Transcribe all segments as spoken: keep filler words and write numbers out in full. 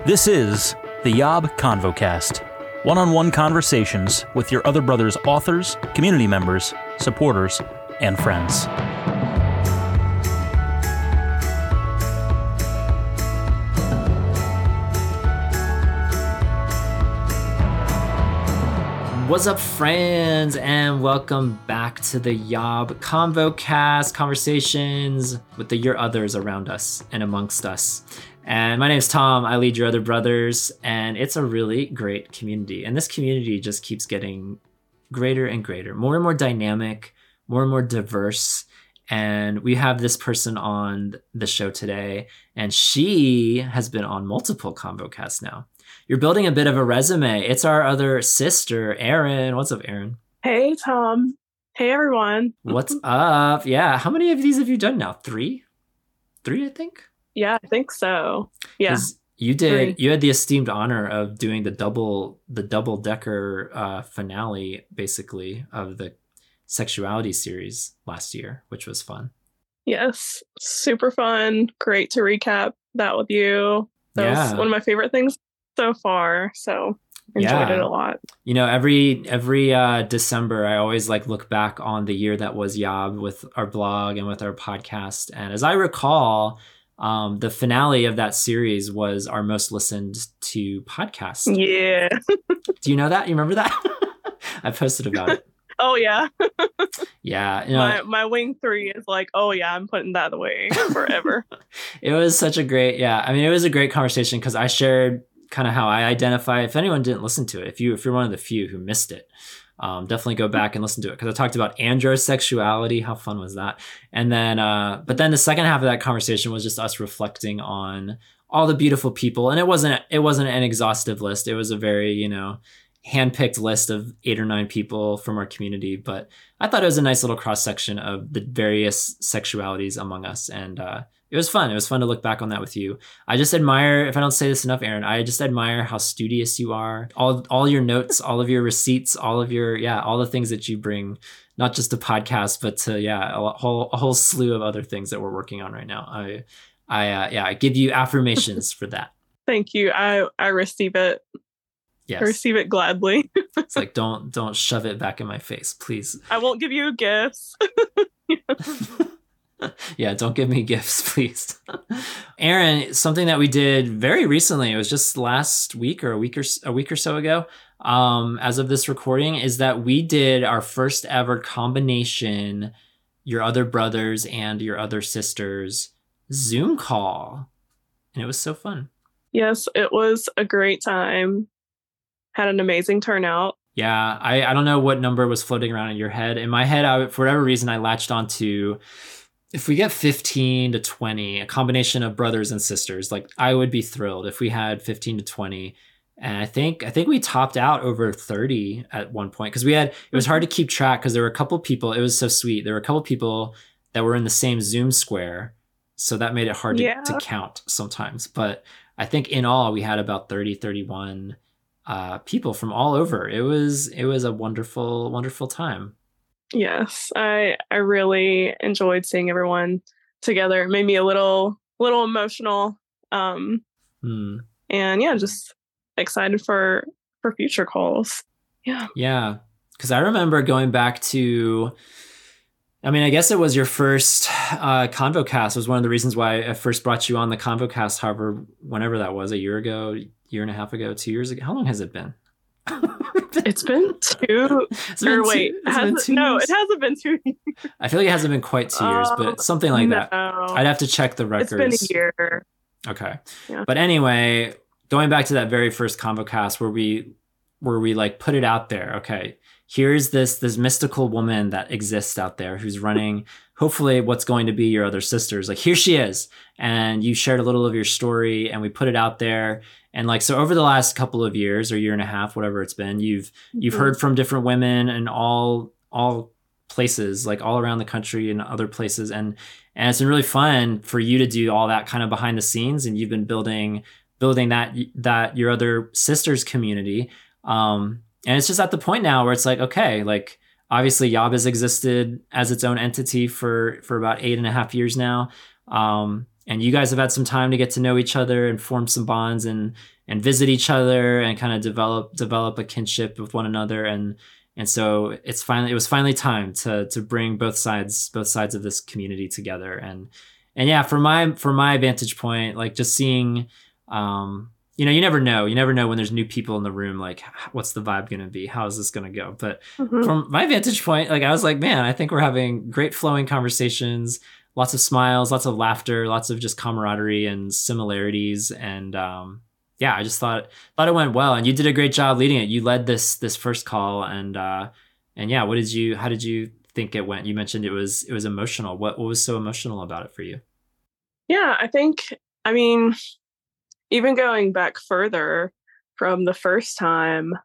This is the Yob Convocast, one-on-one conversations with your other brother's authors, community members, supporters, and friends. What's up, friends, and welcome back to the Yob Convocast, conversations with the your others around us and amongst us. And my name is Tom. I lead your other brothers, and it's a really great community. And this community just keeps getting greater and greater, more and more dynamic, more and more diverse. And we have this person on the show today, and she has been on multiple Convocasts now. You're building a bit of a resume. It's our other sister, Erin. What's up, Erin? Hey, Tom. Hey, everyone. What's up? Yeah. How many of these have you done now? Three? Three, I think? Yeah, I think so. Yeah. You did. Three. You had the esteemed honor of doing the double, the double decker uh, finale, basically, of the sexuality series last year, which was fun. Yes. Super fun. Great to recap that with you. That yeah. was one of my favorite things so far. So enjoyed yeah. it a lot. You know, every every uh, December, I always like look back on the year that was Yob with our blog and with our podcast. And as I recall, um, the finale of that series was our most listened to podcast. Yeah. Do you know that? You remember that? I posted about it. Oh, yeah. yeah. You know, my, my wing three is like, oh, yeah, I'm putting that away forever. It was such a great, yeah. I mean, it was a great conversation because I shared kind of how I identify. If anyone didn't listen to it, if you if you're one of the few who missed it, um, definitely go back and listen to it because I talked about androsexuality. How fun was that? And then, uh, but then the second half of that conversation was just us reflecting on all the beautiful people, and it wasn't it wasn't an exhaustive list. It was a very you know handpicked list of eight or nine people from our community, but I thought it was a nice little cross section of the various sexualities among us, and uh, it was fun. It was fun to look back on that with you. I just admire, if I don't say this enough, Erin, I just admire how studious you are. All all your notes, all of your receipts, all of your, yeah, all the things that you bring, not just to podcast, but to, yeah, a whole a whole slew of other things that we're working on right now. I, I uh, yeah, I give you affirmations for that. Thank you. I, I receive it. Yes. I receive it gladly. It's like, don't don't shove it back in my face, please. I won't give you gifts. Yeah, don't give me gifts, please. Erin, something that we did very recently, it was just last week or a week or a week or so ago, um, as of this recording, is that we did our first ever combination, your other brothers and your other sisters Zoom call. And it was so fun. Yes, it was a great time. Had an amazing turnout. Yeah, I, I don't know what number was floating around in your head. In my head, I, for whatever reason, I latched onto, if we get fifteen to twenty, a combination of brothers and sisters, like I would be thrilled if we had fifteen to twenty. And I think I think we topped out over thirty at one point because we had, it was hard to keep track because there were a couple people, it was so sweet. There were a couple people that were in the same Zoom square. So that made it hard to, yeah. to count sometimes. But I think in all, we had about thirty, thirty-one uh, people from all over. It was, it was a wonderful, wonderful time. Yes, I I really enjoyed seeing everyone together. It made me a little little emotional. Um, hmm. And yeah, just excited for for future calls. Yeah. Yeah. Because I remember going back to, I mean, I guess it was your first uh, Convocast was one of the reasons why I first brought you on the Convocast, however, whenever that was, a year ago, year and a half ago, two years ago. How long has it been? It's been two. It's been or wait, two, it's has been it, two no, years? it hasn't been two years. I feel like it hasn't been quite two years, uh, but something like no. that. I'd have to check the records. It's been a year. Okay. Yeah. But anyway, going back to that very first Convocast where we where we like put it out there. Okay, here's this this mystical woman that exists out there who's running hopefully what's going to be your other sisters. Like, here she is. And you shared a little of your story and we put it out there. And like, so over the last couple of years or year and a half, whatever it's been, you've, you've Mm-hmm. heard from different women in all, all places, like all around the country and other places. And, and it's been really fun for you to do all that kind of behind the scenes. And you've been building, building that, that your other sisters community. Um, and it's just at the point now where it's like, okay, like, obviously Yob has existed as its own entity for, for about eight and a half years now. Um, and you guys have had some time to get to know each other and form some bonds and and visit each other and kind of develop develop a kinship with one another. And and so it's finally it was finally time to to bring both sides both sides of this community together. And and yeah, from my from my vantage point, like just seeing, um, you know, you never know. You never know when there's new people in the room, like what's the vibe going to be? How is this going to go? But mm-hmm. from my vantage point, like I was like, man, I think we're having great flowing conversations, lots of smiles, lots of laughter, lots of just camaraderie and similarities. And um, yeah, I just thought thought it went well, and you did a great job leading it. You led this this first call, and uh, and yeah, what did you? How did you think it went? You mentioned it was it was emotional. What what was so emotional about it for you? Yeah, I think I mean, even going back further from the first time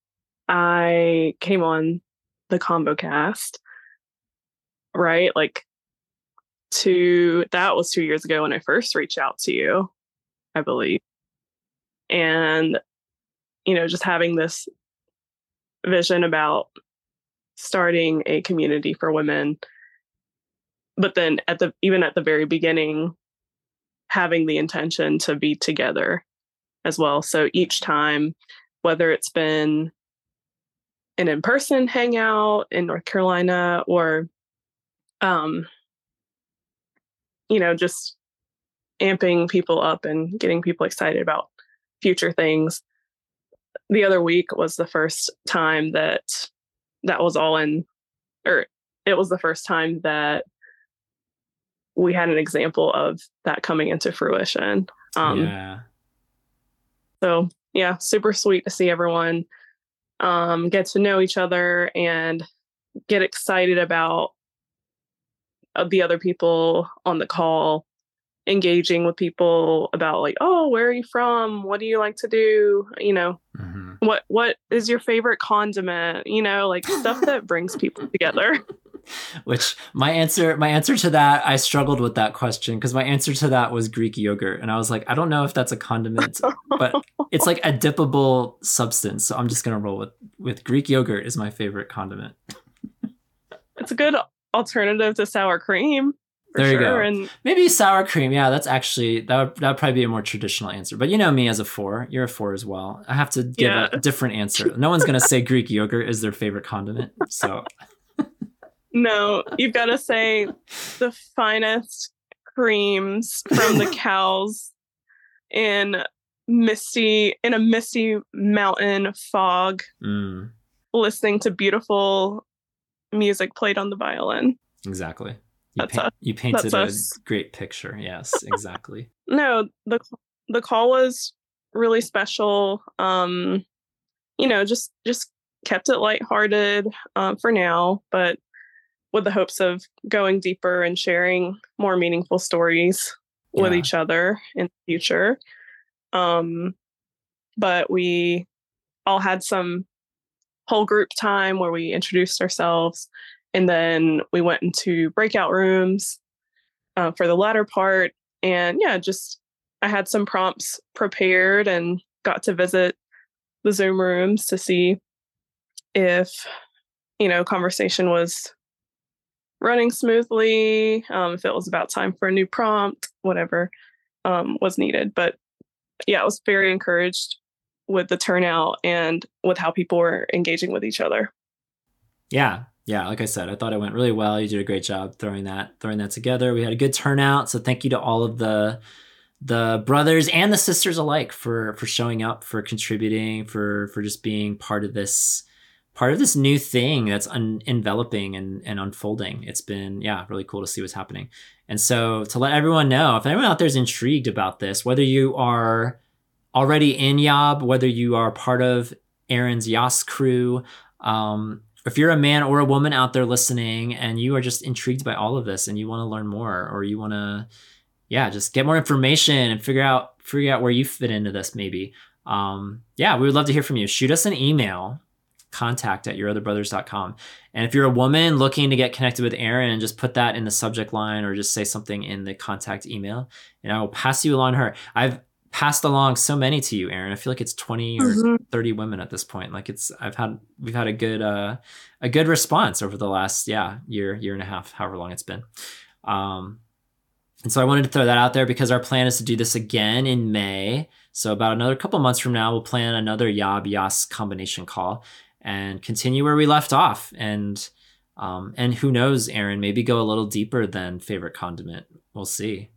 I came on the ConvoCast, right? Like, to that was two years ago when I first reached out to you, I believe. And, you know, just having this vision about starting a community for women. But then at the even at the very beginning, having the intention to be together as well. So each time, whether it's been an in-person hangout in North Carolina or, um, you know, just amping people up and getting people excited about future things. The other week was the first time that that was all in, or it was the first time that we had an example of that coming into fruition. Um, yeah. So yeah, super sweet to see everyone um, get to know each other and get excited about uh, the other people on the call, engaging with people about like, oh, where are you from? What do you like to do? You know, mm-hmm. what what is your favorite condiment? You know, like stuff that brings people together. Which my answer, my answer to that, I struggled with that question because my answer to that was Greek yogurt. And I was like, I don't know if that's a condiment, but it's like a dippable substance. So I'm just going to roll with, with Greek yogurt is my favorite condiment. It's a good alternative to sour cream. There you sure. go. And maybe sour cream. Yeah, that's actually, that would, that would probably be a more traditional answer. But you know me as a four. You're a four as well. I have to give yeah. a different answer. No one's going to say Greek yogurt is their favorite condiment. So... No, you've got to say the finest creams from the cows in misty in a misty mountain fog, mm. listening to beautiful music played on the violin. Exactly. You, that's pa- us. you painted that's a us. great picture. Yes, exactly. No, the the call was really special. Um, you know, just just kept it lighthearted um, for now, but with the hopes of going deeper and sharing more meaningful stories yeah. with each other in the future. Um, but we all had some whole group time where we introduced ourselves, and then we went into breakout rooms uh, for the latter part. And yeah, just I had some prompts prepared and got to visit the Zoom rooms to see if, you know, conversation was running smoothly, um, if it was about time for a new prompt, whatever um, was needed. But yeah, I was very encouraged with the turnout and with how people were engaging with each other. Yeah. Yeah. Like I said, I thought it went really well. You did a great job throwing that, throwing that together. We had a good turnout. So thank you to all of the, the brothers and the sisters alike for, for showing up, for contributing, for, for just being part of this, part of this new thing that's un- enveloping and, and unfolding. It's been, yeah, really cool to see what's happening. And so to let everyone know, if anyone out there is intrigued about this, whether you are already in Yob, whether you are part of Aaron's Yas crew, um, if you're a man or a woman out there listening and you are just intrigued by all of this and you want to learn more, or you want to, yeah, just get more information and figure out, figure out where you fit into this maybe. Um, yeah, we would love to hear from you. Shoot us an email, contact at your other brothers dot com. And if you're a woman looking to get connected with Aaron, just put that in the subject line or just say something in the contact email and I will pass you along to her. I've passed along so many to you, Aaron. I feel like it's twenty mm-hmm. or thirty women at this point. Like it's, I've had, we've had a good, uh, a good response over the last, yeah, year, year and a half, however long it's been. Um, And so I wanted to throw that out there because our plan is to do this again in May. So about another couple months from now, we'll plan another Yob Yas combination call and continue where we left off. And um, and who knows, Aaron, maybe go a little deeper than favorite condiment. We'll see.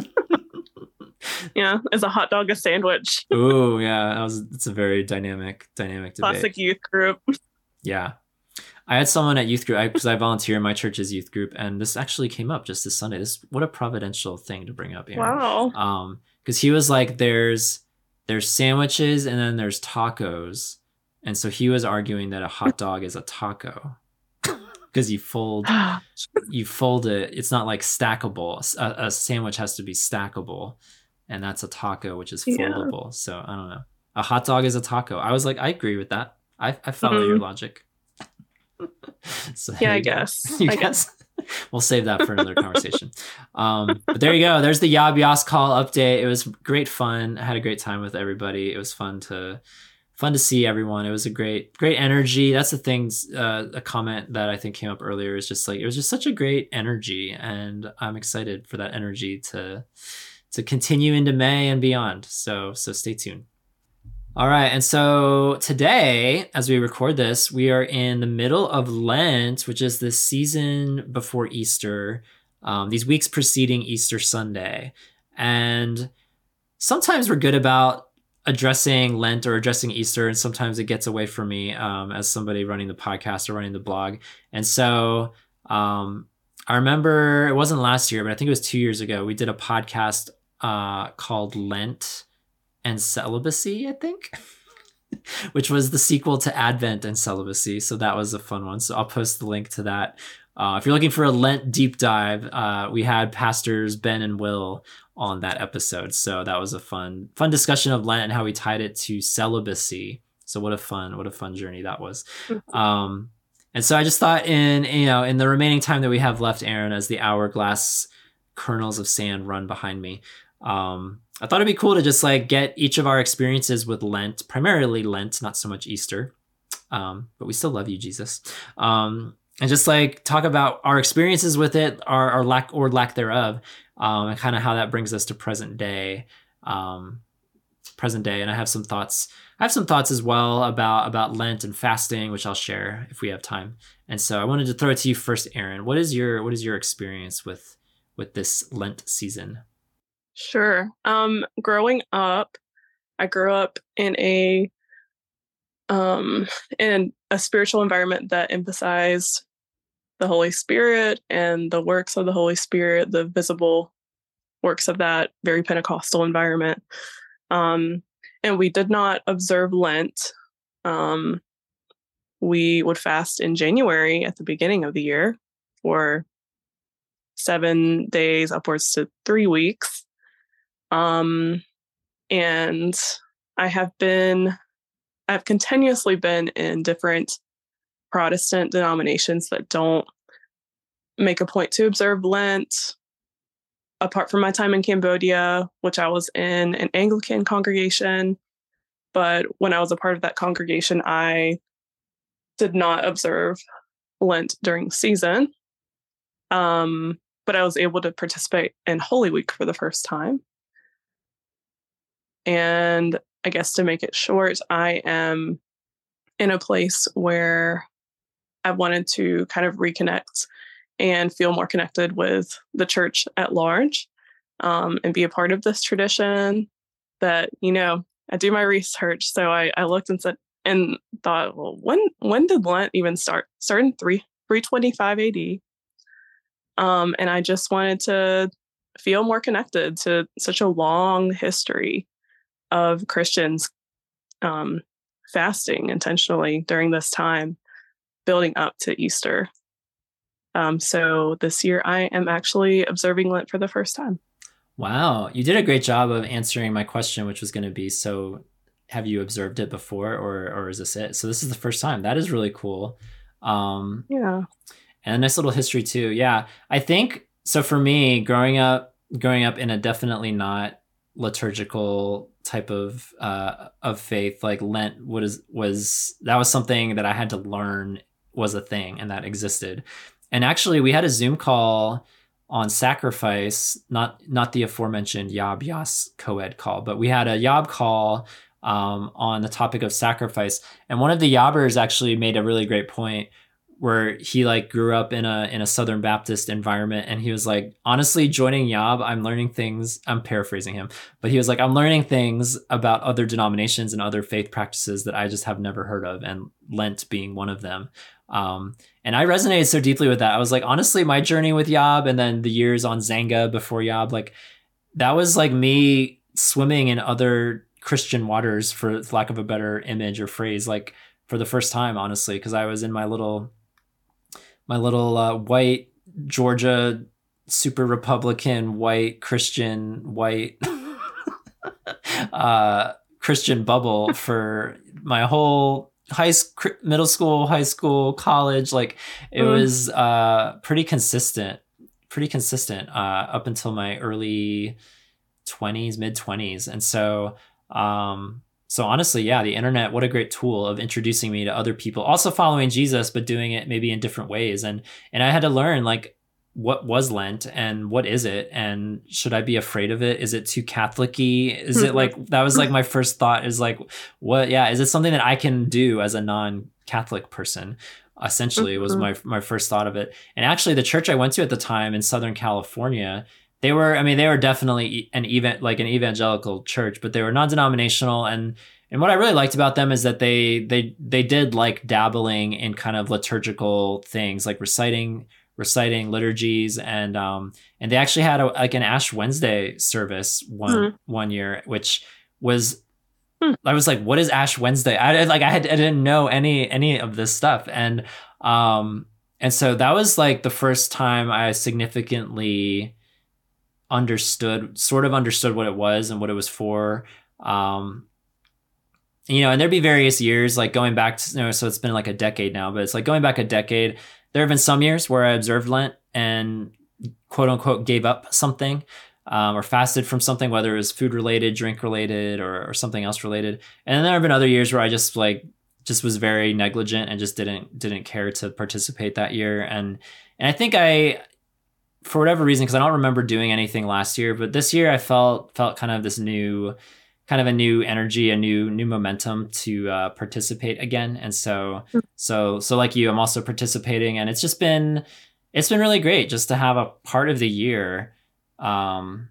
Yeah, is a hot dog a sandwich? Ooh, yeah, that was it's a very dynamic, dynamic debate. Classic youth group. Yeah. I had someone at youth group because I, I volunteer in my church's youth group, and this actually came up just this Sunday. This what a providential thing to bring up, Aaron. Wow. Um, because he was like, "There's there's sandwiches and then there's tacos," and so he was arguing that a hot dog is a taco because you fold you fold it. It's not like stackable. A, a sandwich has to be stackable, and that's a taco, which is foldable. Yeah. So I don't know. A hot dog is a taco. I was like, I agree with that. I I follow mm-hmm. your logic. So yeah, I guess. You I guess. guess. We'll save that for another conversation. Um, but there you go. There's the Yob Yas call update. It was great fun. I had a great time with everybody. It was fun to fun to see everyone. It was a great, great energy. That's the things, uh, a comment that I think came up earlier is just like, it was just such a great energy. And I'm excited for that energy to, to continue into May and beyond. So, so stay tuned. All right. And so today, as we record this, we are in the middle of Lent, which is the season before Easter, um, these weeks preceding Easter Sunday. And sometimes we're good about addressing Lent or addressing Easter, and sometimes it gets away from me um, as somebody running the podcast or running the blog. And so um, I remember it wasn't last year, but I think it was two years ago, we did a podcast uh, called Lent and Celibacy, I think, which was the sequel to Advent and Celibacy. So that was a fun one. So I'll post the link to that. Uh, if you're looking for a Lent deep dive, uh, we had pastors Ben and Will on that episode. So that was a fun, fun discussion of Lent and how we tied it to celibacy. So what a fun, what a fun journey that was. Um, and so I just thought in, you know, in the remaining time that we have left, Aaron, as the hourglass kernels of sand run behind me, um, I thought it'd be cool to just like get each of our experiences with Lent, primarily Lent, not so much Easter, um, but we still love you, Jesus. Um, and just like talk about our experiences with it, our, our lack or lack thereof, um, and kind of how that brings us to present day, um, present day. And I have some thoughts. I have some thoughts as well about about Lent and fasting, which I'll share if we have time. And so I wanted to throw it to you first, Aaron. What is your what is your experience with with this Lent season? Sure. Um, growing up, I grew up in a um in a spiritual environment that emphasized the Holy Spirit and the works of the Holy Spirit, the visible works of that very Pentecostal environment. Um, and we did not observe Lent. Um, we would fast in January at the beginning of the year for seven days, upwards to three weeks. Um, and I have been, I've continuously been in different Protestant denominations that don't make a point to observe Lent. Apart from my time in Cambodia, which I was in an Anglican congregation, but when I was a part of that congregation, I did not observe Lent during the season. Um, but I was able to participate in Holy Week for the first time. And I guess to make it short, I am in a place where I wanted to kind of reconnect and feel more connected with the church at large, um, and be a part of this tradition that, you know, I do my research. So I, I looked and said, and thought, well, when, when did Lent even start? Started in three, three twenty-five A D. Um, and I just wanted to feel more connected to such a long history of Christians um, fasting intentionally during this time, building up to Easter. Um, so this year I am actually observing Lent for the first time. Wow. You did a great job of answering my question, which was going to be, so have you observed it before, or or is this it? So this is the first time. That is really cool. Um, yeah. And a nice little history too. Yeah. I think, so for me, growing up, growing up in a definitely not liturgical type of uh of faith, like Lent was was that was something that I had to learn was a thing and that existed. And actually we had a Zoom call on sacrifice, not not the aforementioned Yob Yas co-ed call, but we had a Yob call um, on the topic of sacrifice. And one of the Yobbers actually made a really great point where he like grew up in a in a Southern Baptist environment, and he was like, honestly, joining Yob, I'm learning things. I'm paraphrasing him, but he was like, I'm learning things about other denominations and other faith practices that I just have never heard of, and Lent being one of them. Um, and I resonated so deeply with that. I was like, honestly, my journey with Yob and then the years on Zanga before Yob, like that was like me swimming in other Christian waters, for lack of a better image or phrase, like for the first time, honestly, because I was in my little my little uh, white Georgia super Republican white Christian white uh, Christian bubble for my whole high school, middle school, high school, college. Like it mm. was uh, pretty consistent, pretty consistent uh, up until my early twenties, mid twenties. And so, um, so honestly, yeah, the internet, what a great tool of introducing me to other people, also following Jesus, but doing it maybe in different ways. And, and I had to learn like, what was Lent and what is it? And should I be afraid of it? Is it too Catholic-y? Is it like, that was like my first thought is like, what, yeah, is it something that I can do as a non-Catholic person? Essentially was my, my first thought of it. And actually the church I went to at the time in Southern California, they were, I mean, they were definitely an event, like an evangelical church, but they were non-denominational. And, and what I really liked about them is that they, they, they did like dabbling in kind of liturgical things, like reciting, reciting liturgies. And, um, and they actually had a, like an Ash Wednesday service one, mm-hmm. one year, which was, hmm. I was like, what is Ash Wednesday? I like, I had, I didn't know any, any of this stuff. And, um, and so that was like the first time I significantly understood, sort of understood what it was and what it was for. Um, you know, and there'd be various years, like going back to, you know, so it's been like a decade now, but it's like going back a decade. There have been some years where I observed Lent and quote unquote gave up something, um, or fasted from something, whether it was food related, drink related, or, or something else related. And then there have been other years where I just like, just was very negligent and just didn't, didn't care to participate that year. And, and I think I, for whatever reason, because I don't remember doing anything last year, but this year I felt felt kind of this new, kind of a new energy, a new new momentum to uh, participate again. And so, so so like you, I'm also participating, and it's just been it's been really great just to have a part of the year um,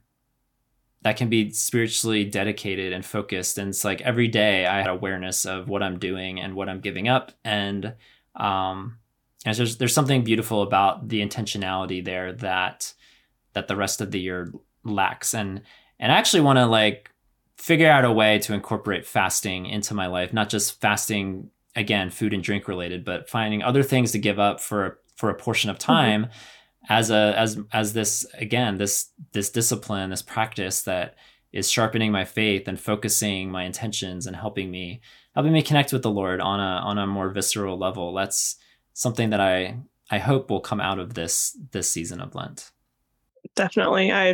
that can be spiritually dedicated and focused. And it's like every day I had awareness of what I'm doing and what I'm giving up, and um, And there's there's something beautiful about the intentionality there that that the rest of the year lacks. And and I actually want to like figure out a way to incorporate fasting into my life, not just fasting, again, food and drink related, but finding other things to give up for for a portion of time mm-hmm. as a as as this again this this discipline, this practice that is sharpening my faith and focusing my intentions and helping me helping me connect with the Lord on a on a more visceral level. That's something that I, I hope will come out of this, this season of Lent. Definitely. I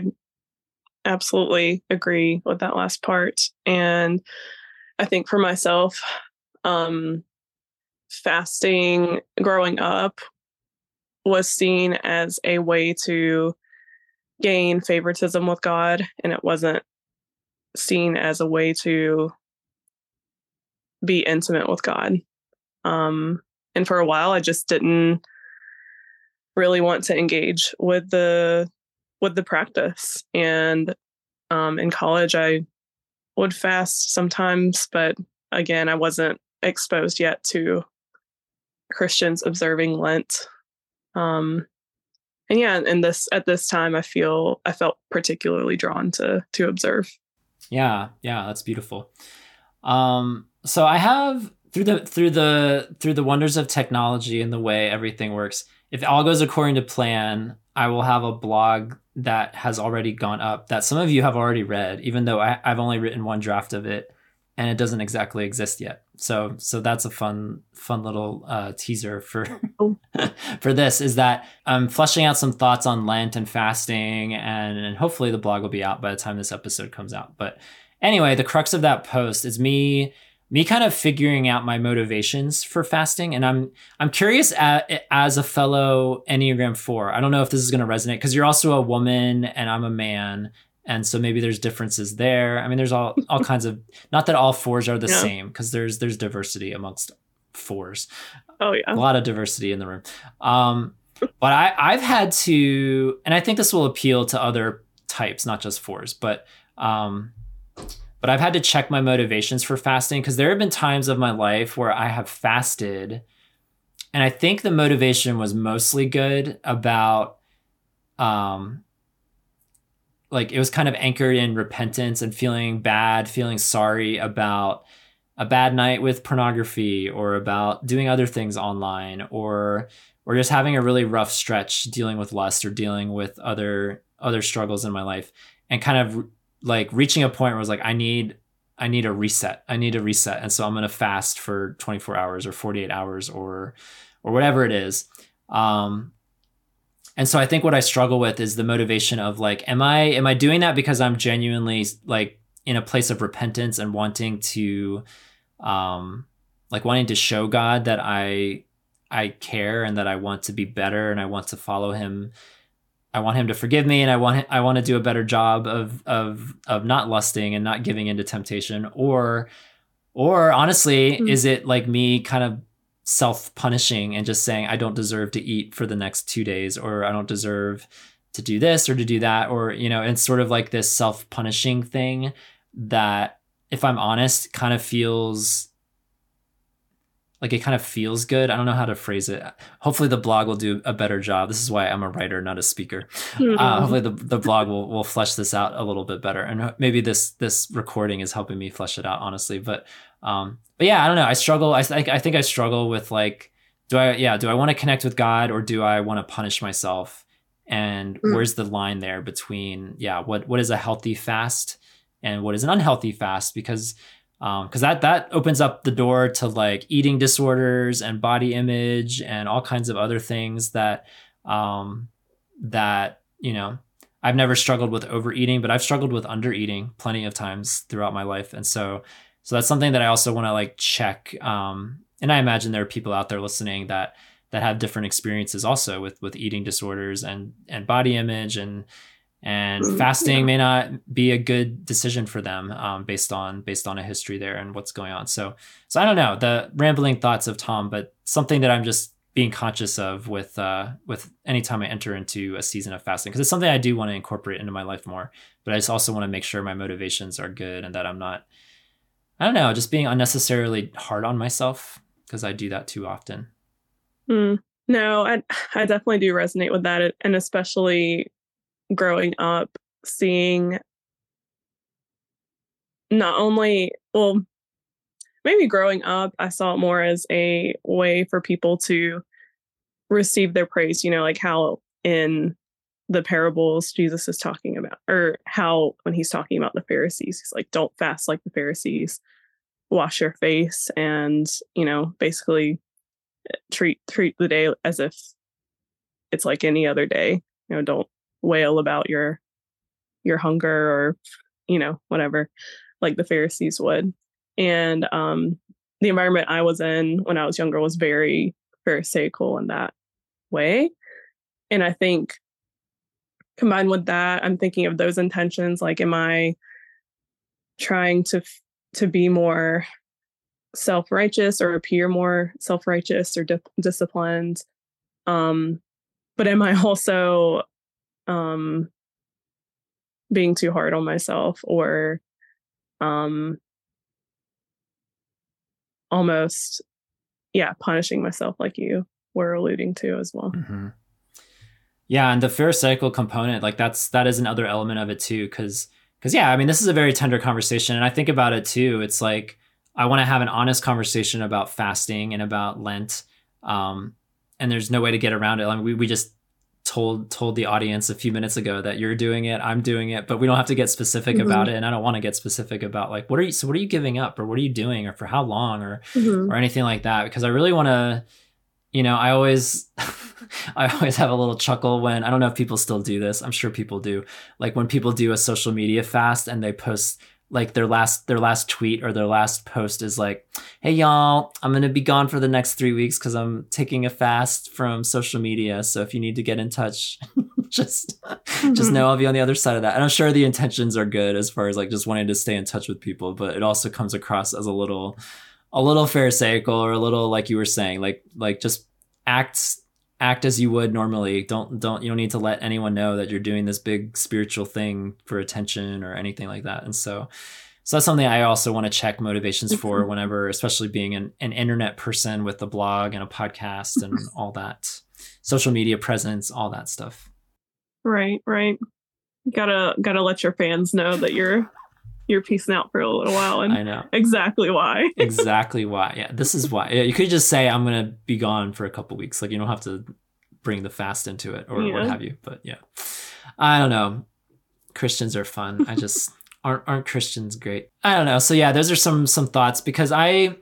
absolutely agree with that last part. And I think for myself, um, fasting growing up was seen as a way to gain favoritism with God. And it wasn't seen as a way to be intimate with God. Um, And for a while, I just didn't really want to engage with the with the practice. And um, in college, I would fast sometimes, but again, I wasn't exposed yet to Christians observing Lent. Um, and yeah, and this at this time, I feel I felt particularly drawn to to observe. Yeah, yeah, that's beautiful. Um, so I have. Through the through the through the wonders of technology and the way everything works, if all goes according to plan, I will have a blog that has already gone up that some of you have already read, even though I, I've only written one draft of it, and it doesn't exactly exist yet. So so that's a fun fun little uh, teaser for for this, is that I'm fleshing out some thoughts on Lent and fasting, and, and hopefully the blog will be out by the time this episode comes out. But anyway, the crux of that post is me me kind of figuring out my motivations for fasting. And I'm I'm curious at, as a fellow Enneagram four. I don't know if this is going to resonate because you're also a woman and I'm a man. And so maybe there's differences there. I mean, there's all, all kinds of, not that all fours are the yeah. same, because there's there's diversity amongst fours. Oh yeah. A lot of diversity in the room. Um, but I, I've had to, and I think this will appeal to other types, not just fours, but um, but I've had to check my motivations for fasting, because there have been times of my life where I have fasted, and I think the motivation was mostly good about, um, like it was kind of anchored in repentance and feeling bad, feeling sorry about a bad night with pornography, or about doing other things online, or or just having a really rough stretch dealing with lust, or dealing with other other struggles in my life, and kind of like reaching a point where I was like, I need I need a reset. I need a reset. And so I'm going to fast for twenty-four hours or forty-eight hours or or whatever it is. Um, And so I think what I struggle with is the motivation of like, am I am I doing that because I'm genuinely like in a place of repentance and wanting to, um, like wanting to show God that I I care and that I want to be better and I want to follow Him. I want Him to forgive me, and I want I want to do a better job of of of not lusting and not giving into temptation. Or or honestly, mm-hmm. is it like me kind of self-punishing and just saying I don't deserve to eat for the next two days, or I don't deserve to do this or to do that, or, you know, it's sort of like this self-punishing thing that, if I'm honest, kind of feels like it kind of feels good. I don't know how to phrase it. Hopefully the blog will do a better job. This is why I'm a writer, not a speaker. Mm-hmm. Uh, hopefully the, the blog will, will flesh this out a little bit better. And maybe this, this recording is helping me flesh it out, honestly. But, um, but yeah, I don't know. I struggle. I, th- I think I struggle with like, do I, yeah, do I want to connect with God, or do I want to punish myself? And mm-hmm. where's the line there between, yeah, what, what is a healthy fast and what is an unhealthy fast? Because Um, cause that, that opens up the door to like eating disorders and body image and all kinds of other things that, um, that, you know, I've never struggled with overeating, but I've struggled with undereating plenty of times throughout my life. And so, so that's something that I also want to like check. Um, and I imagine there are people out there listening that, that have different experiences also with, with eating disorders and, and body image, and, and fasting yeah. may not be a good decision for them, um, based on based on a history there and what's going on. So, so I don't know, the rambling thoughts of Tom, but something that I'm just being conscious of with uh, with anytime I enter into a season of fasting, because it's something I do want to incorporate into my life more. But I just also want to make sure my motivations are good and that I'm not, I don't know, just being unnecessarily hard on myself, because I do that too often. Mm, no, I I definitely do resonate with that, and especially growing up, seeing not only, well, maybe growing up, I saw it more as a way for people to receive their praise, you know, like how in the parables Jesus is talking about, or how when he's talking about the Pharisees, he's like, don't fast like the Pharisees, wash your face, and, you know, basically treat treat the day as if it's like any other day. You know, don't wail about your your hunger, or, you know, whatever, like the Pharisees would. And um the environment I was in when I was younger was very pharisaical in that way. And I think combined with that, I'm thinking of those intentions, like, am I trying to to be more self-righteous or appear more self-righteous or di- disciplined, um but am I also um being too hard on myself, or um almost yeah punishing myself, like you were alluding to as well. Mm-hmm. Yeah, and the pharisaical component, like that's that is another element of it too, because because yeah, I mean, this is a very tender conversation, and I think about it too. It's like I want to have an honest conversation about fasting and about Lent, um and there's no way to get around it. I mean, we we just told told the audience a few minutes ago that you're doing it, I'm doing it, but we don't have to get specific mm-hmm. about it. And I don't want to get specific about like, what are you, so what are you giving up, or what are you doing, or for how long, or, mm-hmm. or anything like that? Because I really want to, you know, I always, I always have a little chuckle when, I don't know if people still do this, I'm sure people do, like when people do a social media fast and they post like their last their last tweet or their last post is like, hey y'all, I'm gonna be gone for the next three weeks because I'm taking a fast from social media. So if you need to get in touch, just just know I'll be on the other side of that. And I'm sure the intentions are good as far as like just wanting to stay in touch with people, but it also comes across as a little a little pharisaical or a little, like you were saying, like like just act act as you would normally. Don't don't you don't need to let anyone know that you're doing this big spiritual thing for attention or anything like that. And so so that's something I also want to check motivations for whenever, especially being an, an internet person with a blog and a podcast and all that, social media presence, all that stuff. Right, right. Gotta gotta let your fans know that you're you're peacing out for a little while, and I know exactly why. exactly why. Yeah, this is why. Yeah, you could just say I'm gonna be gone for a couple weeks. Like you don't have to bring the fast into it or yeah. what have you. But yeah, I don't know. Christians are fun. I just aren't aren't Christians great? I don't know. So yeah, those are some some thoughts because I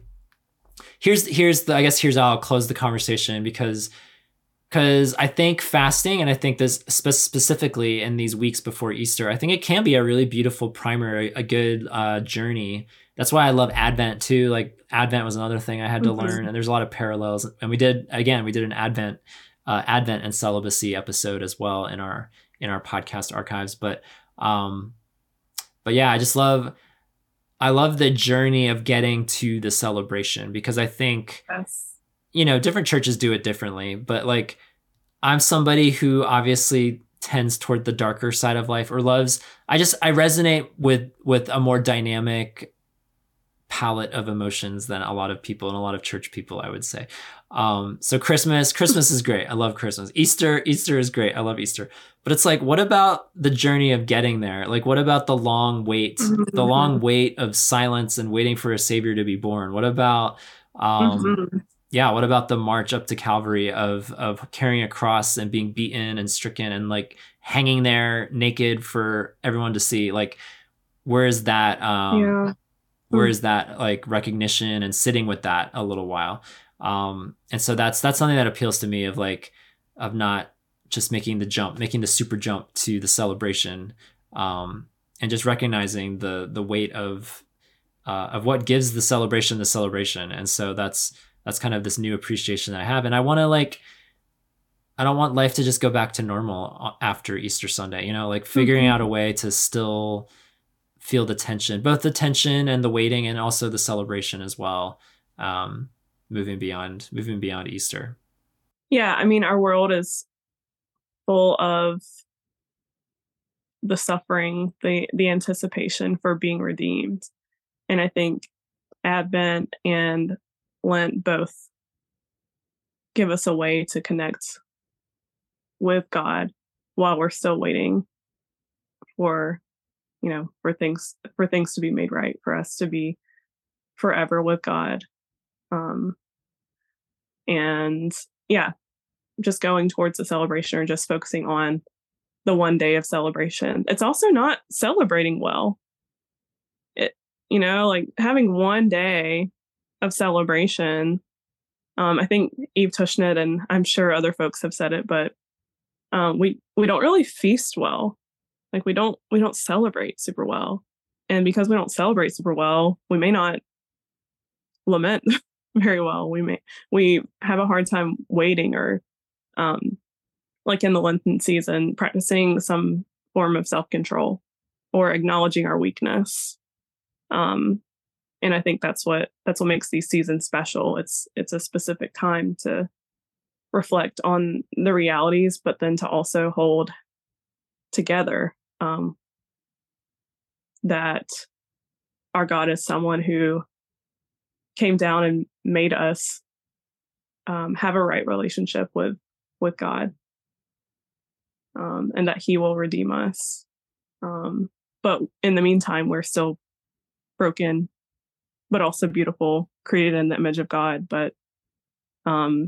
here's here's the I guess here's how I'll close the conversation because. Because I think fasting, and I think this spe- specifically in these weeks before Easter, I think it can be a really beautiful primer, a, a good uh, journey. That's why I love Advent too. Like Advent was another thing I had to mm-hmm. learn, and there's a lot of parallels. And we did again, we did an Advent, uh, Advent and celibacy episode as well in our in our podcast archives. But um, but yeah, I just love, I love the journey of getting to the celebration because I think. Yes. You know, different churches do it differently, but like I'm somebody who obviously tends toward the darker side of life or loves, I just, I resonate with, with a more dynamic palette of emotions than a lot of people and a lot of church people, I would say. Um, so Christmas, Christmas is great. I love Christmas. Easter, Easter is great. I love Easter, but it's like, what about the journey of getting there? Like, what about the long wait, the long wait of silence and waiting for a savior to be born? What about, um, mm-hmm. Yeah, what about the march up to Calvary of of carrying a cross and being beaten and stricken and like hanging there naked for everyone to see? Like, where is that? Um, yeah. Where is that like recognition and sitting with that a little while? Um, and so that's that's something that appeals to me of like of not just making the jump, making the super jump to the celebration, um, and just recognizing the the weight of uh, of what gives the celebration the celebration. And so that's. That's kind of this new appreciation that I have. And I want to like, I don't want life to just go back to normal after Easter Sunday, you know, like figuring mm-hmm. out a way to still feel the tension, both the tension and the waiting and also the celebration as well. Um, moving beyond, moving beyond Easter. Yeah. I mean, our world is full of the suffering, the, the anticipation for being redeemed. And I think Advent and Lent both give us a way to connect with God while we're still waiting for, you know, for things for things to be made right, for us to be forever with God. Um, and yeah, just going towards the celebration or just focusing on the one day of celebration. It's also not celebrating well. It, you know, like having one day of celebration. Um, I think Eve Tushnet, and I'm sure other folks have said it, but um, we we don't really feast well. Like we don't we don't celebrate super well, and because we don't celebrate super well, we may not lament very well. We may we have a hard time waiting, or um, like in the Lenten season, practicing some form of self-control or acknowledging our weakness. Um, And I think that's what that's what makes these seasons special. It's it's a specific time to reflect on the realities, but then to also hold together um, that our God is someone who came down and made us um, have a right relationship with with God, um, and that He will redeem us. Um, but in the meantime, we're still broken, but also beautiful, created in the image of God, but um,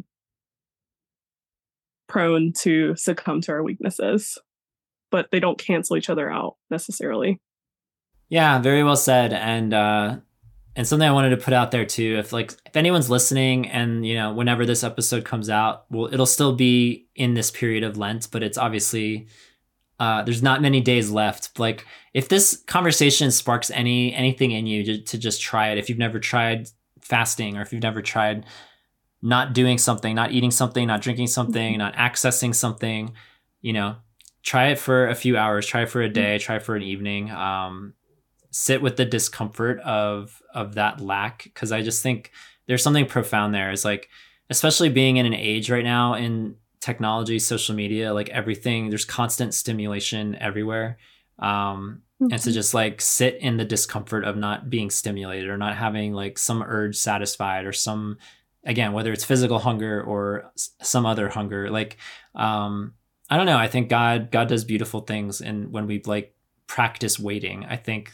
prone to succumb to our weaknesses. But they don't cancel each other out necessarily. Yeah, very well said. And uh, and something I wanted to put out there too, if like if anyone's listening and, you know, whenever this episode comes out, well, it'll still be in this period of Lent, but it's obviously uh, there's not many days left. Like if this conversation sparks any anything in you to, to just try it, if you've never tried fasting, or if you've never tried not doing something, not eating something, not drinking something, not accessing something, you know, try it for a few hours, try it for a day, try it for an evening. Um, sit with the discomfort of of that lack, because I just think there's something profound there. It's like, especially being in an age right now in technology, social media, like everything, there's constant stimulation everywhere. Um, mm-hmm. And to just like sit in the discomfort of not being stimulated, or not having like some urge satisfied, or some, again, whether it's physical hunger or some other hunger, like, um, I don't know. I think God, God does beautiful things. And when we like practice waiting, I think,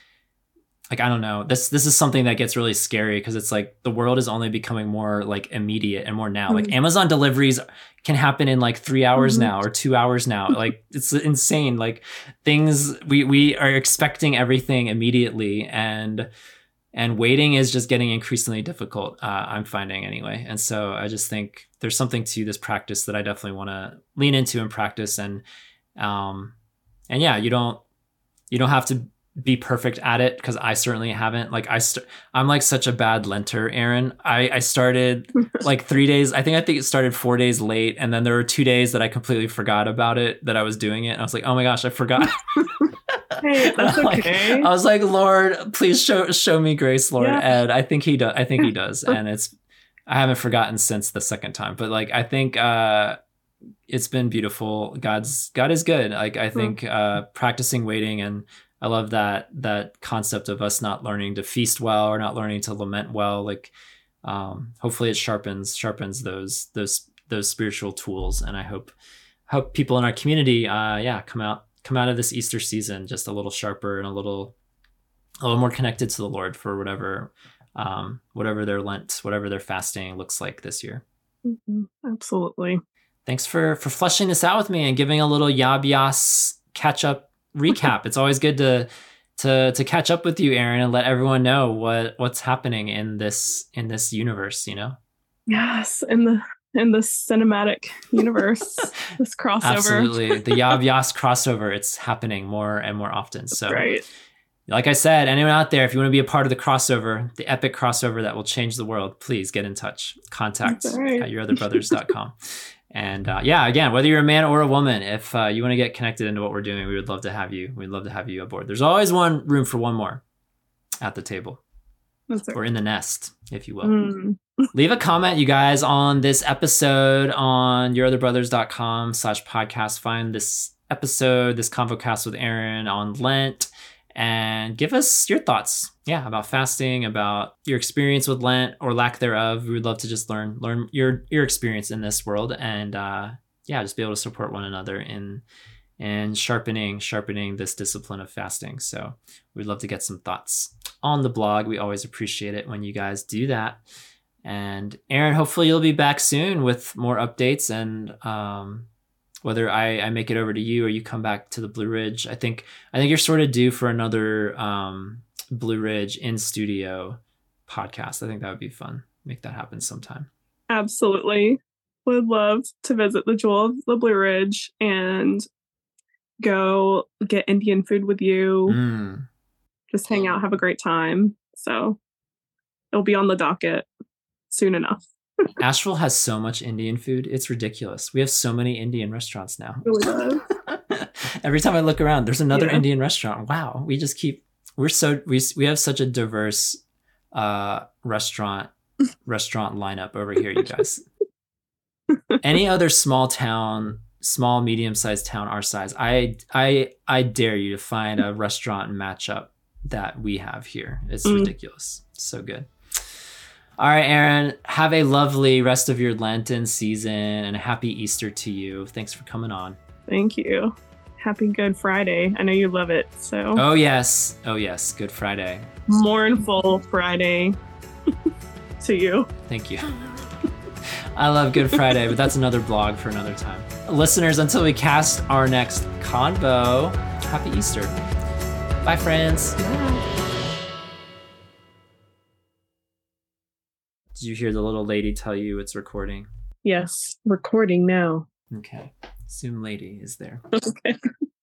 like, I don't know, this, this is something that gets really scary, because it's like the world is only becoming more like immediate and more now. Mm-hmm. Like Amazon deliveries can happen in like three hours mm-hmm. now, or two hours now. Like it's insane. Like things, we, we are expecting everything immediately, and, and waiting is just getting increasingly difficult. Uh, I'm finding anyway. And so I just think there's something to this practice that I definitely want to lean into and practice. And, um, and yeah, you don't, you don't have to be perfect at it, because I certainly haven't. Like I st- I'm like such a bad Lenter, Aaron. I, I started like three days. I think I think it started four days late, and then there were two days that I completely forgot about it, that I was doing it. And I was like, oh my gosh, I forgot. Hey, that's like, okay. I was like, Lord, please show show me grace, Lord. Yeah. And I think he does. I think he does. And it's, I haven't forgotten since the second time. But like, I think uh, it's been beautiful. God's God is good. Like I think uh, practicing waiting, and I love that that concept of us not learning to feast well, or not learning to lament well. Like um, hopefully it sharpens sharpens those those those spiritual tools. And I hope hope people in our community, uh, yeah, come out come out of this Easter season just a little sharper, and a little a little more connected to the Lord for whatever um, whatever their Lent, whatever their fasting looks like this year. Mm-hmm. Absolutely. Thanks for for fleshing this out with me and giving a little Yab Yas catch up recap. It's always good to to to catch up with you, Aaron, and let everyone know what what's happening in this in this universe, you know? Yes, in the in the cinematic universe, this crossover. Absolutely. The Yab Yas crossover, it's happening more and more often. That's so right. Like I said, anyone out there, if you want to be a part of the crossover, the epic crossover that will change the world, please get in touch. Contact right. at your other brothers dot com. And uh, yeah, again, whether you're a man or a woman, if uh, you want to get connected into what we're doing, we would love to have you. We'd love to have you aboard. There's always one room for one more at the table. That's or in the nest, if you will. Mm. Leave a comment, you guys, on this episode on your other brothers dot com slash podcast. Find this episode, this ConvoCast with Aaron on Lent, and give us your thoughts. Yeah, about fasting, about your experience with Lent or lack thereof. We would love to just learn learn your your experience in this world, and uh, yeah, just be able to support one another in in sharpening sharpening this discipline of fasting. So we'd love to get some thoughts on the blog. We always appreciate it when you guys do that. And Aaron, hopefully you'll be back soon with more updates, and um, whether I, I make it over to you or you come back to the Blue Ridge. I think I think you're sort of due for another um, Blue Ridge in studio podcast. I think that would be fun. Make that happen sometime. Absolutely. Would love to visit the Jewel of the Blue Ridge and go get Indian food with you. Mm. Just hang out, have a great time. So it'll be on the docket soon enough. Asheville has so much Indian food. It's ridiculous. We have so many Indian restaurants now. It really does. Every time I look around, there's another yeah. Indian restaurant. Wow. We just keep, we're so, we, we have such a diverse uh, restaurant, restaurant lineup over here, you guys. Any other small town, small, medium-sized town our size, I, I, I dare you to find a restaurant matchup that we have here. It's mm. ridiculous. So good. All right, Aaron, have a lovely rest of your Lenten season and a happy Easter to you. Thanks for coming on. Thank you. Happy Good Friday. I know you love it, so. Oh, yes. Oh, yes. Good Friday. Mournful Friday to you. Thank you. I love Good Friday, but that's another blog for another time. Listeners, until we cast our next convo, happy Easter. Bye, friends. Bye. Did you hear the little lady tell you it's recording? Yes, recording now. Okay. Zoom lady is there. Okay.